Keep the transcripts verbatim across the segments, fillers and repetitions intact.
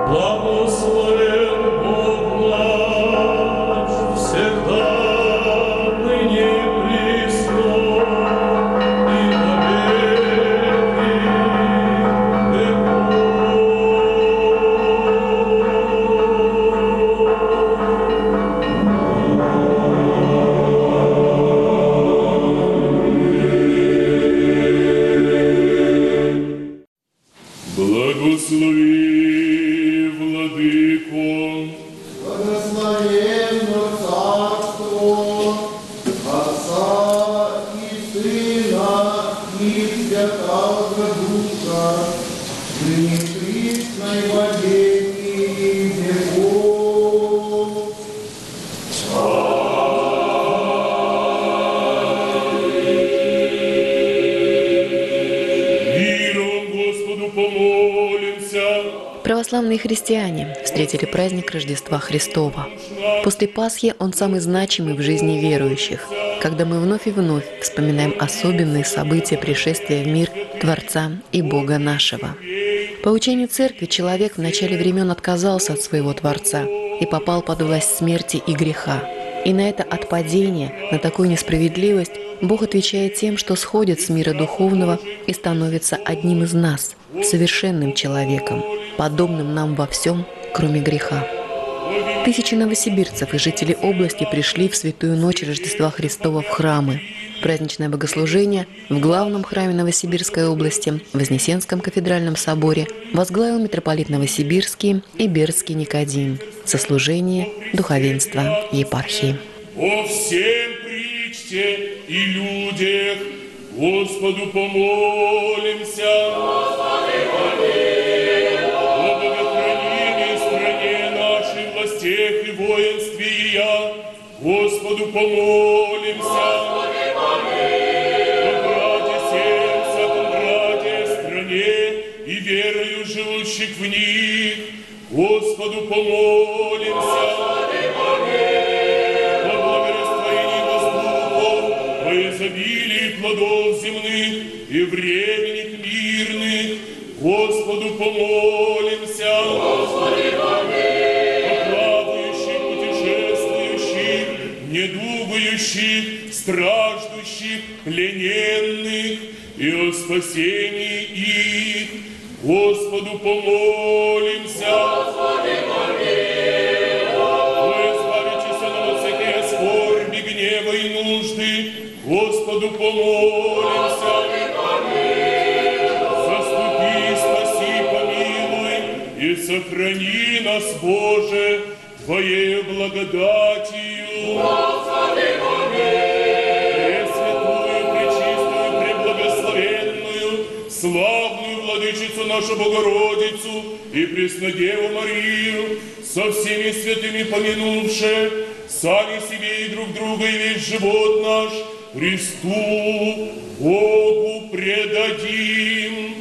Благословен Бог наш, всегда, ныне и присно, и во веки веков. Благослови, Владыко, Благословенно Царство Отца и Сына и Святого Духа, ныне присно и во веки веков. миром Господу помолимся. Православные христиане встретили праздник Рождества Христова. После Пасхи он самый значимый в жизни верующих, когда мы вновь и вновь вспоминаем особенные события пришествия в мир Творца и Бога нашего. По учению Церкви человек в начале времен отказался от своего Творца и попал под власть смерти и греха. И на это отпадение, на такую несправедливость Бог отвечает тем, что сходит с мира духовного и становится одним из нас, совершенным человеком, подобным нам во всем, кроме греха. Тысячи новосибирцев и жителей области пришли в святую ночь Рождества Христова в храмы. Праздничное богослужение в главном храме Новосибирской области, Вознесенском кафедральном соборе, возглавил митрополит Новосибирский и Бердский Никодим, сослужение духовенства епархии. О всем причте и людях Господу помолимся. Господи, помилуй. О богохранении стране нашей, властях и воинстве ее, Господу помолимся. Господи, помилуй. О граде всем, всяком граде, стране и верою живущих в них, Господу помолимся. Господи, помилуй. О благорастроении воздухов, о изобилии плодов земных и временных мирных, Господу помолимся. Господи, помилуй. О плавающих, путешествующих, недугающих, страждущих, плененных и о спасении их, Господу помолимся. Господи, помилуй. О избавитесь от всякой скорби, гнева и нужды, Господу помолимся. Господи, помилуй. Заступи, спаси, помилуй и сохрани нас, Боже, Твоею благодатью. Господи, помилуй. Пресвятую, пречистую, преблагословенную, славную Владычицу нашу Богородицу и Преснодеву Марию, со всеми святыми помянувши, сами себе и друг друга и весь живот наш Христу Богу предадим.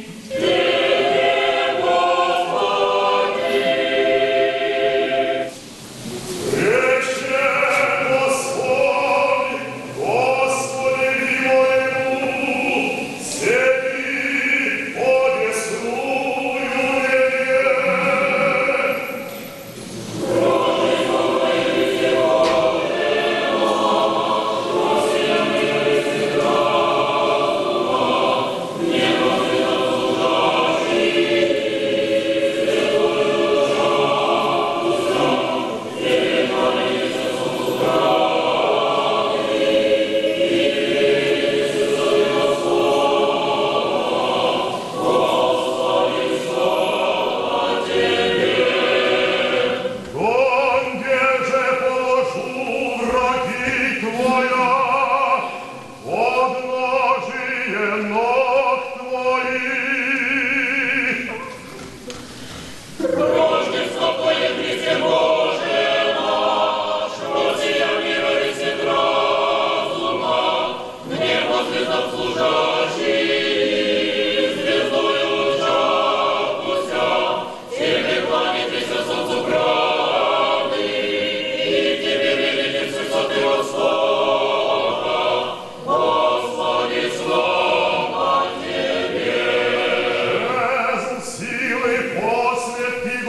Господи,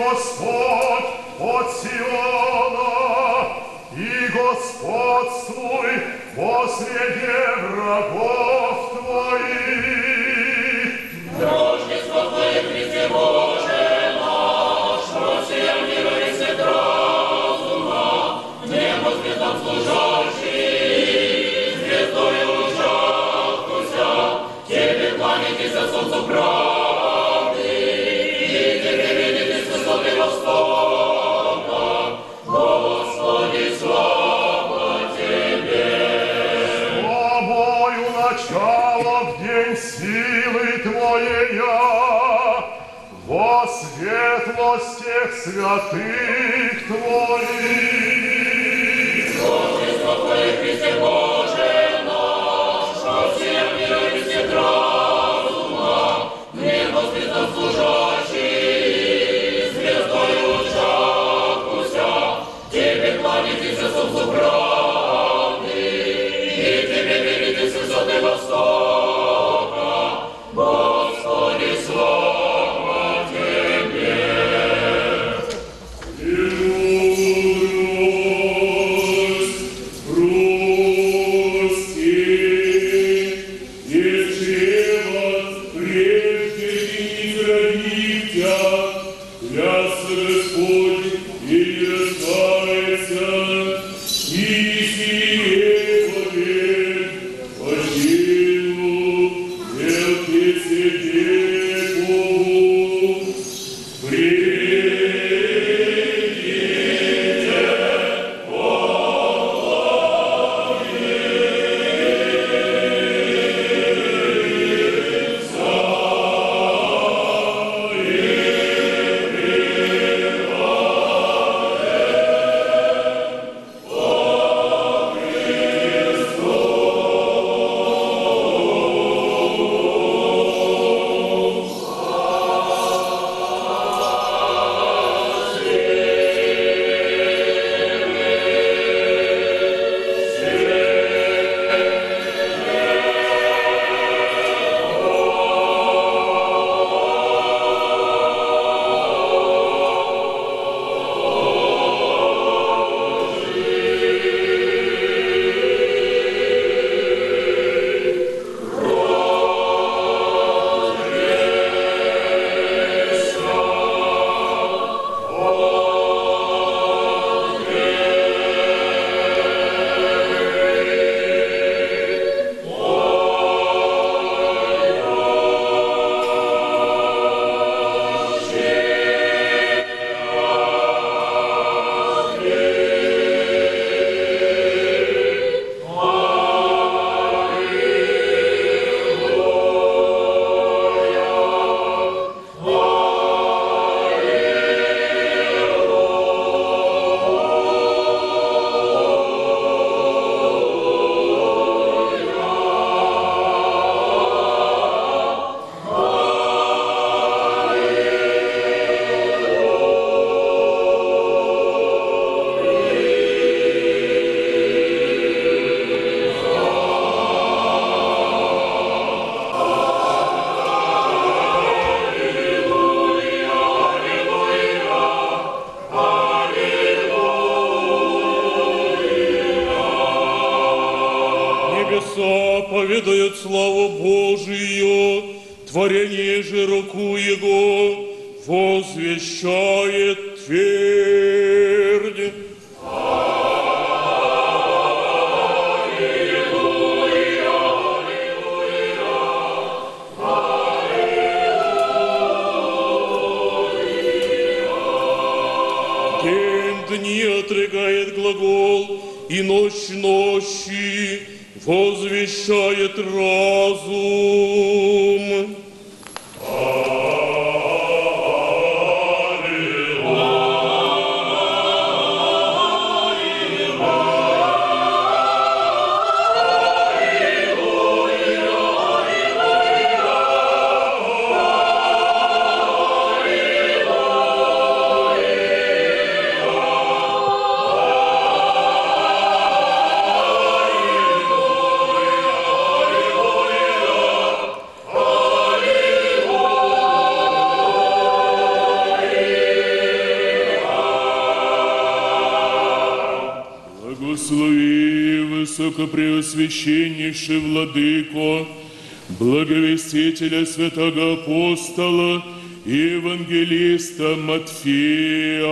Господь от Сиона, и господствуй во среде врагов Твоих. Рождество Твое, Христе Боже наш, Россия мира и свет разума, небо звездам служащий, звездой лучахуся, Тебе кланяйтесь за солнцу правды, и Тебе видите с высоты востока, Господи, слава Тебе. Славою начало в день силы Твоя, во светлостях святых Твоих. Рождество Твое, Христе Боже наш, Россия мира и свет разума, небо звездам служащий, звездой лучахуся, Тебе кланяйтесь за солнцу правды, и Тебе верите с высоты востока, Господи, слава Тебе. Поведает славу Божию, творение же руку Его возвещает твердь. День дни отрыгает глагол, и ночь ночи возвещает разум. Alleluia, высокопреосвященнейший владыко, благовестителя святого апостола и евангелиста Матфея.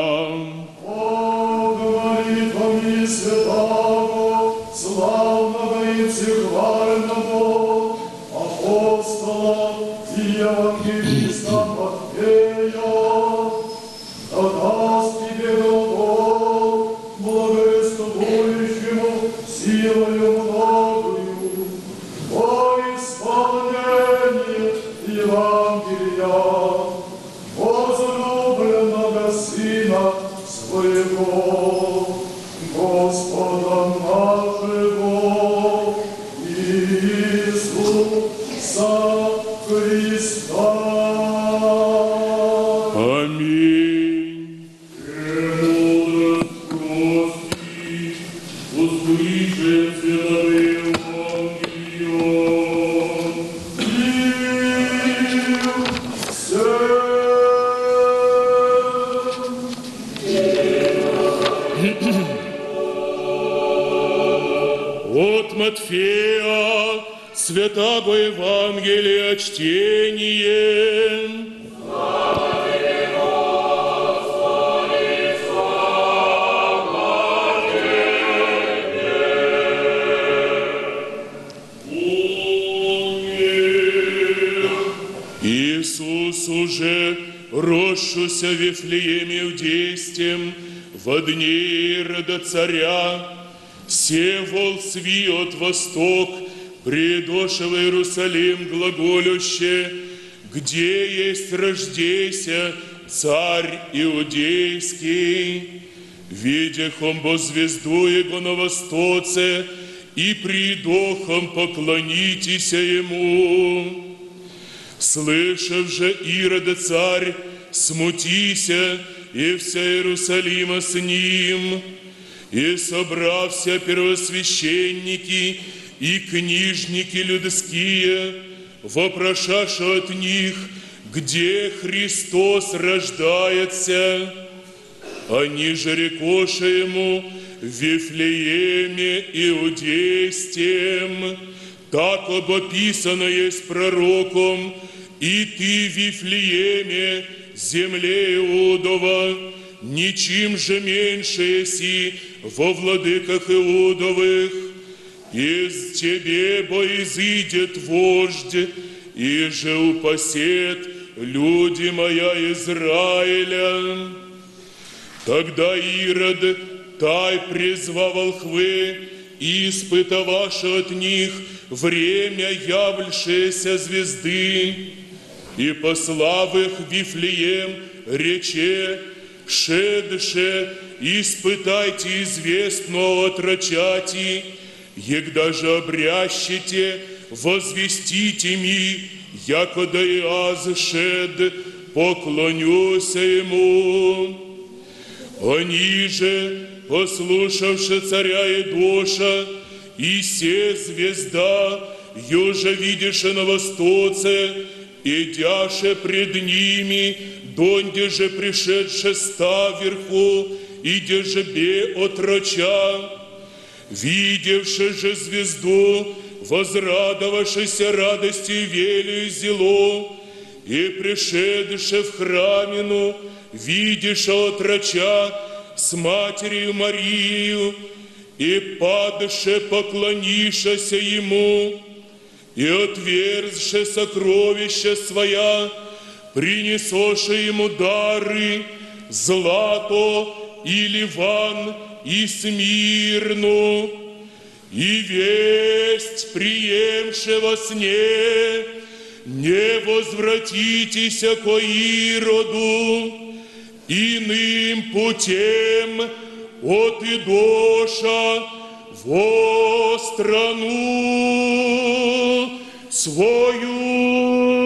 О, говорит во мне святого, славного и всехвального апостола и евангелиста Матфея, да даст тебе Господь, благовествующему силою многою, во исполнение Евангелия возлюбленного Сына своего, Господа нашего Иисуса Христа. Аминь. Премудрость Господи, услышим святое Евангелие. От Матфея, святого Евангелия чтение. Иисус уже росшуся в Вифлееме Иудейским во дни Ирода царя, севол сви от восток, придошел Иерусалим глаголюще, где есть рождейся царь иудейский, видяхом бо звезду его на востоце, и придохом поклонитеся ему. Слышав же Ирода царь, смутися, и вся Иерусалима с ним, и собрався первосвященники и книжники людские, вопрошаша от них, где Христос рождается. Они же рекоша ему в Вифлееме Иудейским, так обописано есть пророком, и ты в Вифлееме, земле Иудова, ничем же меньше еси во владыках Иудовых. Из тебе бо изыдет вождь, и же упасет люди моя Израиля. Тогда Ирод тай призвал волхвы, и испытаваша от них время являвшейся звезды, и послав их в Вифлеем, рече, шедше, испытайте известного отрочати, егда же обрящите, возвестите ми, якода и аз шед, поклонюся ему. Они же, послушавши царя Идоша, и се звезда, юже видише на востоце, идяше пред ними, донде же пришедше ста вверху, иде же бе отроча. Видевши же звезду, возрадовавшися радости велию зело, и пришедше в храмину, видиша отроча с матерью Марию, и падше поклонишася ему, и отверзше сокровища своя, принесоша ему дары, злато и ливан, и смирну, и весть, приемше во сне, не возвратитеся ко Ироду, иным путем от Идоша во страну свою.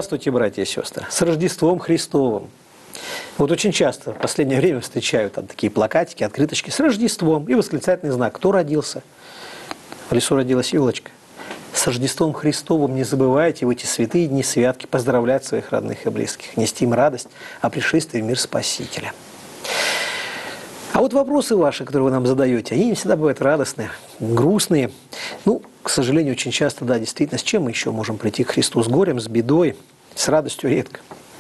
Здравствуйте, братья и сестры! С Рождеством Христовым! Вот очень часто в последнее время встречаю там такие плакатики, открыточки с Рождеством и восклицательный знак. Кто родился? В лесу родилась елочка. С Рождеством Христовым не забывайте в эти святые дни святки поздравлять своих родных и близких, нести им радость о пришествии в мир Спасителя. А вот вопросы ваши, которые вы нам задаете, они не всегда бывают радостные, грустные. Ну, к сожалению, очень часто, да, действительно, с чем мы еще можем прийти к Христу? С горем, с бедой, с радостью редко.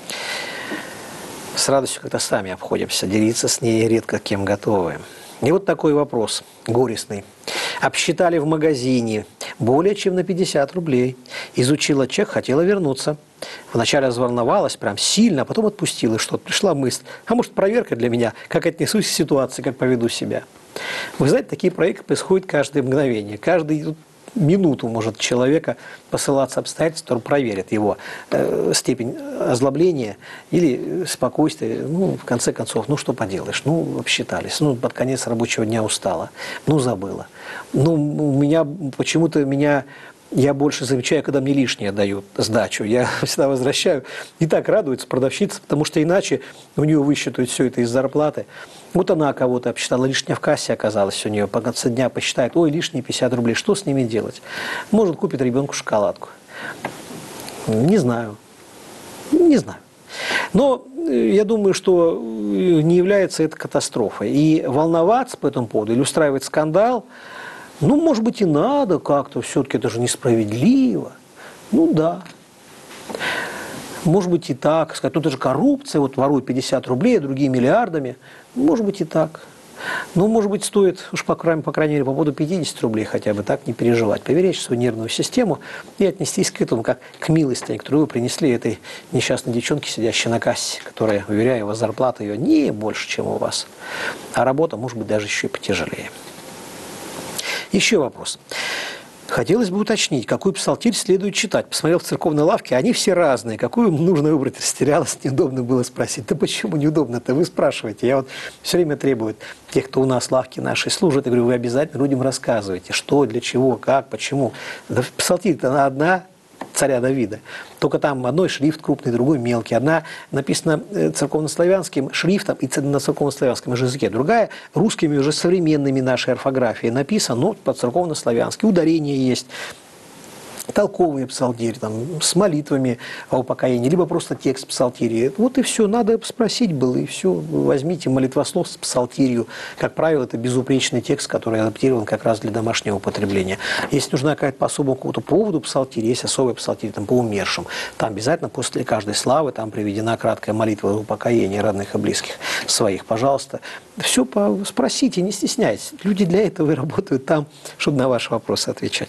С радостью как-то сами обходимся, делиться с ней редко кем готовы. И вот такой вопрос, горестный. Обсчитали в магазине более чем на пятьдесят рублей. Изучила чек, хотела вернуться. Вначале разволновалась прям сильно, а потом отпустила что-то. Пришла мысль, а может проверка для меня, как отнесусь к ситуации, как поведу себя. Вы знаете, такие проекты происходят каждое мгновение. Каждый минуту может человека посылаться обстоятельства, которые проверят его э, степень озлобления или спокойствия. Ну, в конце концов, ну что поделаешь, ну, обсчитались. Ну, под конец рабочего дня устала. Ну, забыла. Ну, у меня почему-то меня... Я больше замечаю, когда мне лишнее дают сдачу. Я всегда возвращаю. И так радуется продавщица, потому что иначе у нее высчитывают все это из зарплаты. Вот она кого-то обсчитала, лишнее в кассе оказалось у нее. По концу дня посчитает, ой, лишние пятьдесят рублей, что с ними делать? Может, купит ребенку шоколадку. Не знаю. Не знаю. Но я думаю, что не является это катастрофой. И волноваться по этому поводу или устраивать скандал, ну, может быть, и надо как-то, все-таки это же несправедливо. Ну, да. Может быть, и так. Сказать, ну, это же коррупция, вот воруют пятьдесят рублей, а другие миллиардами. Может быть, и так. Ну, может быть, стоит, уж по крайней, по крайней мере, по поводу пятидесяти рублей хотя бы так не переживать. Поберечь свою нервную систему и отнестись к этому, как к милости, которую вы принесли этой несчастной девчонке, сидящей на кассе, которая, уверяю вас, зарплата ее не больше, чем у вас. А работа, может быть, даже еще и потяжелее. Еще вопрос. Хотелось бы уточнить, какой псалтирь следует читать. Посмотрел в церковной лавке, они все разные. Какую нужно выбрать? Растерялась, неудобно было спросить. Да почему неудобно-то? Вы спрашиваете. Я вот все время требую тех, кто у нас лавки наши служат, я говорю, вы обязательно людям рассказывайте, что, для чего, как, почему. Да псалтирь-то она одна, царя Давида. Только там одной шрифт крупный, другой мелкий. Одна написана церковнославянским шрифтом и на церковнославянском языке. Другая русскими уже современными нашей орфографией написана, но по-церковнославянски. Ударение есть. Толковые псалтири, там, с молитвами о упокоении, либо просто текст псалтири. Вот и все, надо спросить было, и все. Возьмите молитвослов с псалтирью. Как правило, это безупречный текст, который адаптирован как раз для домашнего употребления. Если нужна какая-то по особому какому-то поводу псалтирь, есть особый псалтирь там, по умершим. Там обязательно после каждой славы там приведена краткая молитва о упокоении родных и близких своих. Пожалуйста, все по... спросите, не стесняйтесь. Люди для этого и работают там, чтобы на ваши вопросы отвечать.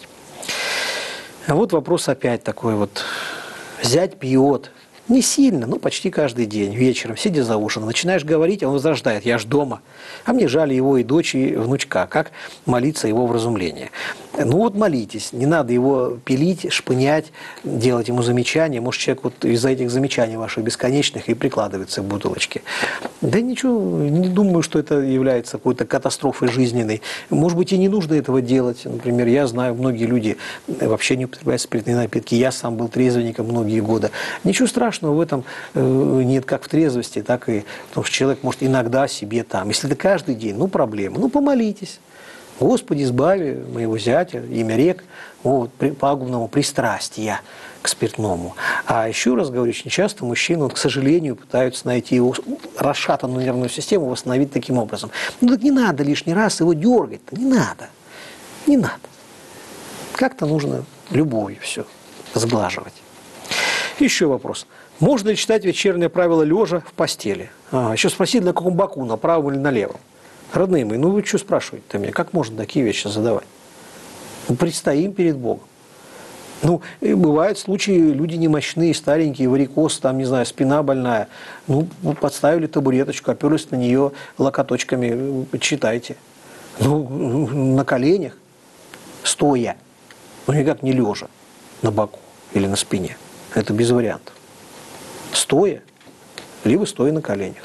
А вот вопрос опять такой вот. Зять пьет. Не сильно, но почти каждый день, вечером, сидя за ужином. Начинаешь говорить, а он возрождает. Я ж дома. А мне жаль его и дочь, и внучка. Как молиться его вразумление? Ну вот молитесь. Не надо его пилить, шпынять, делать ему замечания. Может, человек вот из-за этих замечаний ваших бесконечных и прикладывается к бутылочке. Да ничего, не думаю, что это является какой-то катастрофой жизненной. Может быть, и не нужно этого делать. Например, я знаю, многие люди вообще не употребляют спиртные напитки. Я сам был трезвенником многие годы. Ничего страшного в этом нет как в трезвости, так и в том, что человек может иногда себе там. Если это каждый день, ну проблема. Ну помолитесь. Господи, избави моего зятя, имя рек, вот, при, пагубному пристрастия к спиртному. А еще раз говорю, очень часто мужчины, вот, к сожалению, пытаются найти его расшатанную нервную систему, восстановить таким образом. Ну так не надо лишний раз его дергать-то, не надо. Не надо. Как-то нужно любовью все сглаживать. Еще вопрос. Можно ли читать вечернее правило лежа в постели? А, еще спросить, на каком боку, на правом или на левом? Родные мои, ну вы что спрашиваете-то меня? Как можно такие вещи задавать? Мы предстоим перед Богом. Ну, бывают случаи, люди немощные, старенькие, варикоз, там, не знаю, спина больная. Ну, подставили табуреточку, оперлись на нее локоточками, читайте. Ну, на коленях, стоя. Ну, никак не лежа на боку или на спине. Это без вариантов. Стоя, либо стоя на коленях.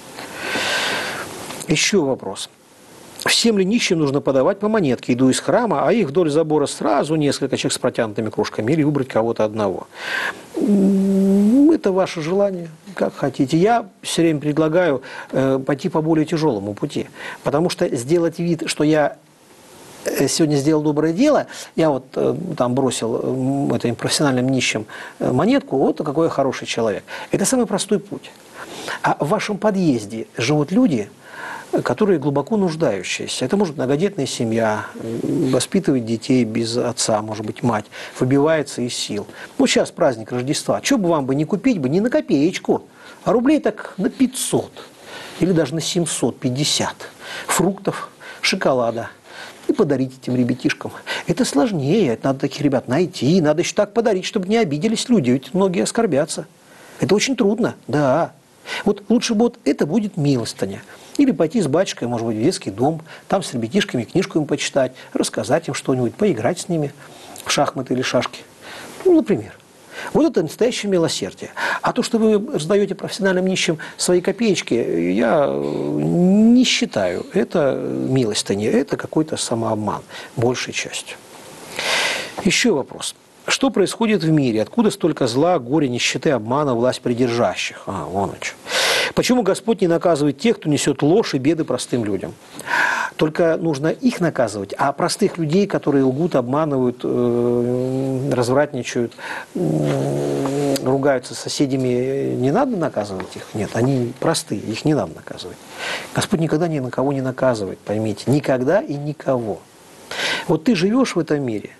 Еще вопрос. Всем ли нищим нужно подавать по монетке, иду из храма, а их вдоль забора сразу несколько человек с протянутыми кружками, или выбрать кого-то одного? это ваше желание, как хотите. Я все время предлагаю э, пойти по более тяжелому пути. Потому что сделать вид, что я сегодня сделал доброе дело, я вот э, там бросил э, этим профессиональным нищим э, монетку, вот какой я хороший человек. Это самый простой путь. А в вашем подъезде живут люди, которые глубоко нуждающиеся. Это может быть многодетная семья, воспитывает детей без отца, может быть, мать, выбивается из сил. Ну, сейчас праздник Рождества. Что бы вам бы не купить бы, не на копеечку, а рублей так на пятьсот или даже на семьсот пятьдесят фруктов, шоколада. И подарить этим ребятишкам. Это сложнее, это надо таких ребят найти, надо еще так подарить, чтобы не обиделись люди, ведь многие оскорбятся. Это очень трудно, да. Вот лучше бы вот это будет милостыня. Или пойти с батюшкой, может быть, в детский дом, там с ребятишками книжку им почитать, рассказать им что-нибудь, поиграть с ними в шахматы или шашки. Ну, например. Вот это настоящее милосердие. А то, что вы раздаете профессиональным нищим свои копеечки, я не считаю. Это милостыня, это какой-то самообман, большей частью. Еще вопрос. Что происходит в мире? Откуда столько зла, горя, нищеты, обмана, власть придержащих? А, вон он что. Почему Господь не наказывает тех, кто несет ложь и беды простым людям? Только нужно их наказывать, а простых людей, которые лгут, обманывают, э, развратничают, э, ругаются с соседями, не надо наказывать их? Нет, они простые, их не надо наказывать. Господь никогда ни на кого не наказывает, поймите, никогда и никого. Вот ты живешь в этом мире,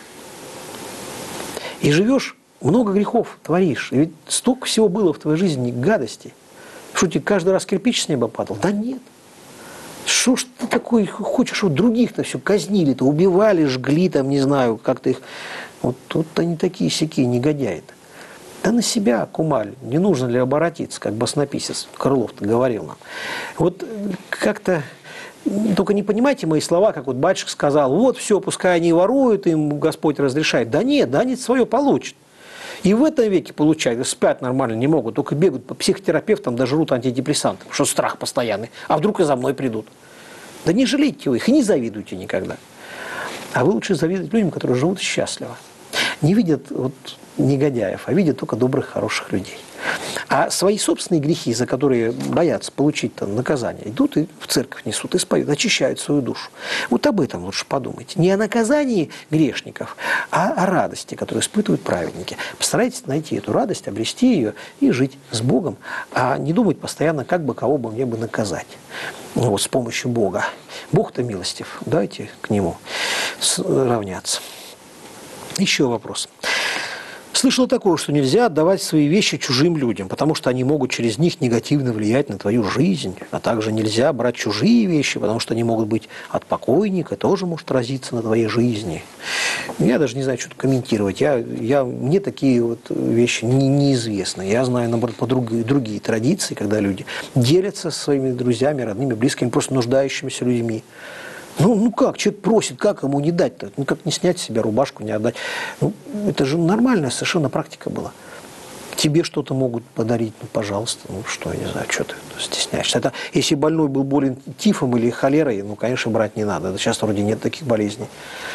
и живешь, много грехов творишь, и ведь столько всего было в твоей жизни гадостей. Что тебе каждый раз кирпич с неба падал? Да нет. Что ж ты такой хочешь, чтобы других-то все казнили-то, убивали, жгли там, не знаю, как-то их... Вот тут они такие сякие негодяи-то. Да на себя, кумаль, не нужно ли оборотиться, как баснописец Крылов-то говорил нам. Вот как-то... Только не понимайте мои слова, как вот батюшка сказал, вот все, пускай они воруют, им Господь разрешает. Да нет, да они свое получат. И в этом веке получают, спят нормально, не могут, только бегают по психотерапевтам, даже жрут антидепрессанты, потому что страх постоянный. А вдруг и за мной придут? Да не жалейте вы их и не завидуйте никогда. А вы лучше завидуйте людям, которые живут счастливо. Не видят вот негодяев, а видят только добрых, хороших людей. А свои собственные грехи, за которые боятся получить там наказание, идут и в церковь несут, исповедуют, очищают свою душу. Вот об этом лучше подумайте. Не о наказании грешников, а о радости, которую испытывают праведники. Постарайтесь найти эту радость, обрести ее и жить с Богом, а не думать постоянно, как бы кого бы мне бы наказать. Ну, вот с помощью Бога. Бог-то милостив, дайте к Нему равняться. Еще вопрос. Слышал такое, что нельзя отдавать свои вещи чужим людям, потому что они могут через них негативно влиять на твою жизнь. А также нельзя брать чужие вещи, потому что они могут быть от покойника, тоже может отразиться на твоей жизни. Я даже не знаю, что-то комментировать. Я, я, мне такие вот вещи не, неизвестны. Я знаю, наоборот, по другие, другие традиции, когда люди делятся со своими друзьями, родными, близкими, просто нуждающимися людьми. Ну, ну как, человек просит, как ему не дать-то? Ну как не снять с себя рубашку, не отдать? Ну, это же нормальная совершенно практика была. Тебе что-то могут подарить, ну пожалуйста, ну что, я не знаю, что ты стесняешься. Это, если больной был болен тифом или холерой, ну, конечно, брать не надо. Сейчас вроде нет таких болезней.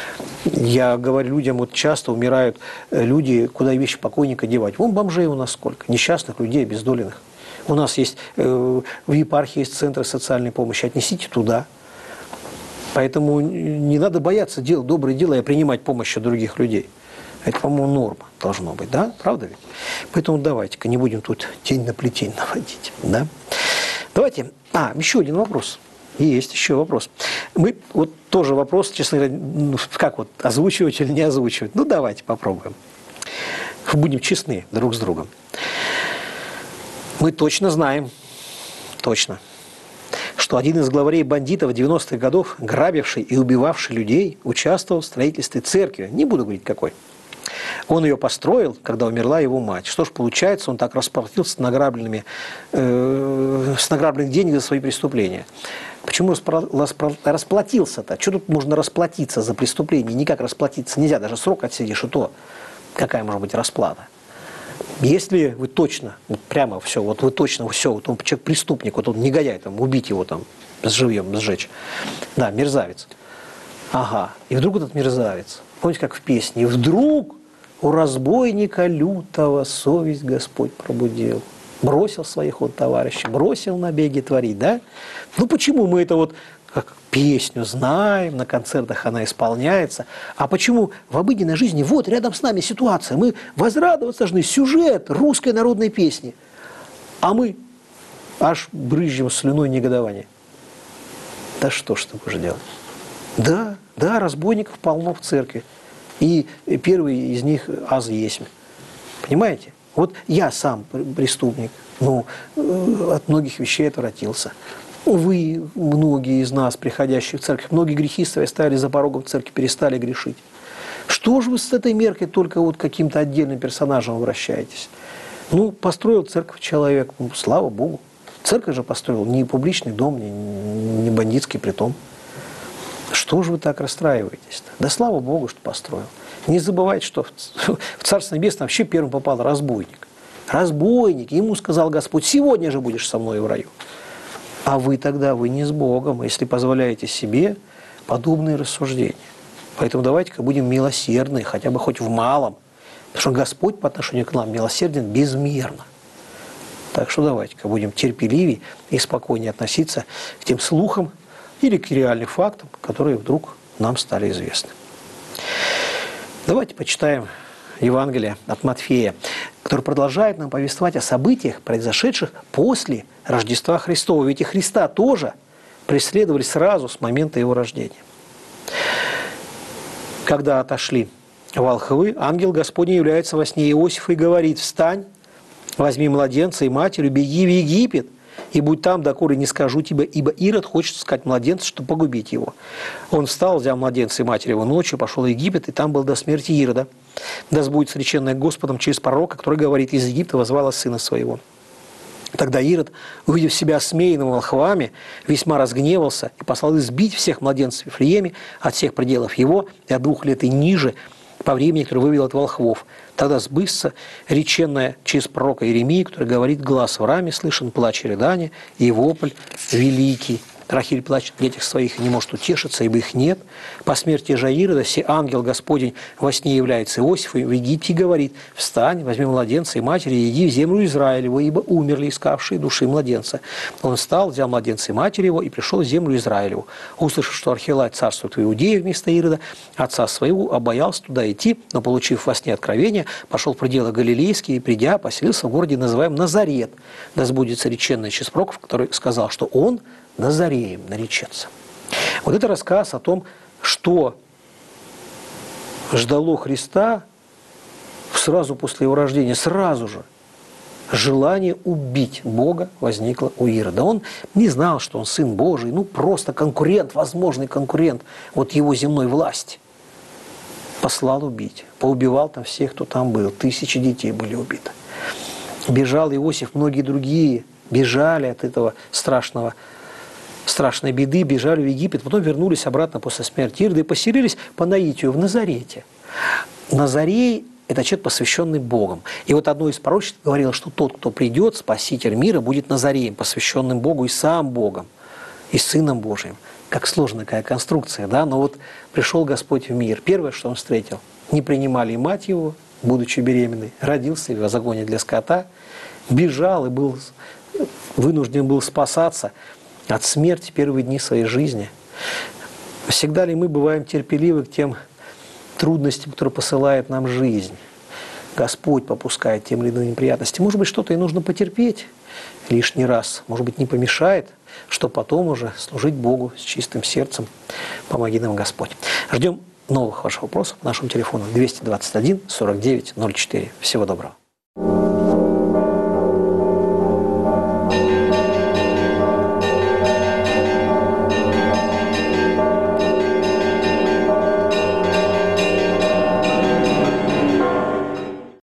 Я говорю людям, вот часто умирают люди, куда вещи покойника девать. Вон бомжей у нас сколько, несчастных людей, обездоленных. У нас есть, э, в епархии есть центры социальной помощи, отнесите туда. Поэтому не надо бояться делать добрые дела и принимать помощь от других людей. Это, по-моему, норма должно быть, да? Правда ведь? Поэтому давайте-ка не будем тут тень на плетень наводить, да? Давайте, а, еще один вопрос. Есть еще вопрос. Мы, вот тоже вопрос, честно говоря, ну, как вот, озвучивать или не озвучивать? Ну, давайте попробуем. Будем честны друг с другом. Мы точно знаем, точно, что один из главарей бандитов девяностых годов, грабивший и убивавший людей, участвовал в строительстве церкви. Не буду говорить, какой. Он ее построил, когда умерла его мать. Что ж, получается, он так расплатился с награбленными, э, с награбленных денег за свои преступления. Почему расплатился-то? Что тут можно расплатиться за преступление? Никак расплатиться нельзя, даже срок отсидишь, и то. Какая может быть расплата? Если вы точно, вот прямо все, вот вы точно все, вот он человек преступник, вот он негодяй, там, убить его там, живьем, сжечь. Да, мерзавец. Ага. И вдруг этот мерзавец, помните, как в песне, и вдруг у разбойника лютого совесть Господь пробудил. Бросил своих он товарищей, бросил набеги творить, да? Ну почему мы это вот как песню знаем, на концертах она исполняется, а почему в обыденной жизни вот рядом с нами ситуация, мы возрадоваться должны, сюжет русской народной песни, а мы аж брызжем слюной негодования. Да что ж ты будешь делать? Да, да, разбойников полно в церкви. И первый из них аз есть. Понимаете? Вот я сам преступник, но от многих вещей отвратился. Вы, многие из нас, приходящих в церковь, многие грехи свои ставили за порогом церкви, перестали грешить. Что же вы с этой меркой только вот каким-то отдельным персонажем обращаетесь? Ну, построил церковь человек, ну, слава Богу. Церковь же построил не публичный дом, не, не бандитский притон. Что же вы так расстраиваетесь-то? Да слава Богу, что построил. Не забывайте, что в Царство Небесное вообще первым попал разбойник. Разбойник. Ему сказал Господь, сегодня же будешь со мной в раю. А вы тогда, вы не с Богом, если позволяете себе подобные рассуждения. Поэтому давайте-ка будем милосердны, хотя бы хоть в малом. Потому что Господь по отношению к нам милосерден безмерно. Так что давайте-ка будем терпеливее и спокойнее относиться к тем слухам или к реальным фактам, которые вдруг нам стали известны. Давайте почитаем Евангелие от Матфея, который продолжает нам повествовать о событиях, произошедших после Рождества Христова. Ведь и Христа тоже преследовали сразу с момента Его рождения. Когда отошли волхвы, ангел Господень является во сне Иосифу и говорит: «Встань, возьми младенца и матерью, беги в Египет, и будь там, доколе не скажу тебе, ибо Ирод хочет искать младенца, чтобы погубить его». Он встал, взял младенца и матерь его ночью, пошел в Египет, и там был до смерти Ирода. Да сбудется реченное Господом через пророка, который говорит: «Из Египта возвала сына своего». Тогда Ирод, увидев себя осмеянным волхвами, весьма разгневался и послал избить всех младенцев в Вифлееме от всех пределов его и от двух лет и ниже, по времени, которое вывел от волхвов. Тогда сбылся реченное через пророка Иеремии, который говорит: «Глаз в раме слышен, плач и рыдание, и вопль великий». Рахиль плачет о детях своих и не может утешиться, ибо их нет. По смерти же Ирода се ангел Господень во сне является Иосифу в Египте и говорит: «Встань, возьми младенца и матери, и иди в землю Израилеву, ибо умерли искавшие души младенца». Он встал, взял младенца и матери его и пришел в землю Израилеву. Услышав, что Архилай царствует в Иудее вместо Ирода, отца своего, обоялся туда идти, но, получив во сне откровение, пошел в пределы Галилейские и, придя, поселился в городе, называемом Назарет. Да сбудется реченное через пророков, который сказал, что он Назареем наречется. Вот это рассказ о том, что ждало Христа сразу после его рождения, сразу же желание убить Бога возникло у Ирода. Он не знал, что он Сын Божий, ну просто конкурент, возможный конкурент вот его земной власти. Послал убить, поубивал там всех, кто там был, тысячи детей были убиты. Бежал Иосиф, многие другие бежали от этого страшного страшной беды, бежали в Египет, потом вернулись обратно после смерти Ирода и поселились по наитию в Назарете. Назарей – это человек, посвященный Богом. И вот одно из пророчеств говорило, что тот, кто придет, Спаситель мира, будет Назареем, посвященным Богу и сам Богом, и Сыном Божиим. Как сложная какая конструкция, да? Но вот пришел Господь в мир. Первое, что он встретил, не принимали и мать его, будучи беременной, родился в загоне для скота, бежал и был, вынужден был спасаться от смерти первые дни своей жизни. Всегда ли мы бываем терпеливы к тем трудностям, которые посылает нам жизнь? Господь попускает тем или иным неприятностям. Может быть, что-то и нужно потерпеть лишний раз. Может быть, не помешает, что потом уже служить Богу с чистым сердцем. Помоги нам, Господь. Ждем новых ваших вопросов по нашему телефону двести двадцать один сорок девять ноль четыре. Всего доброго.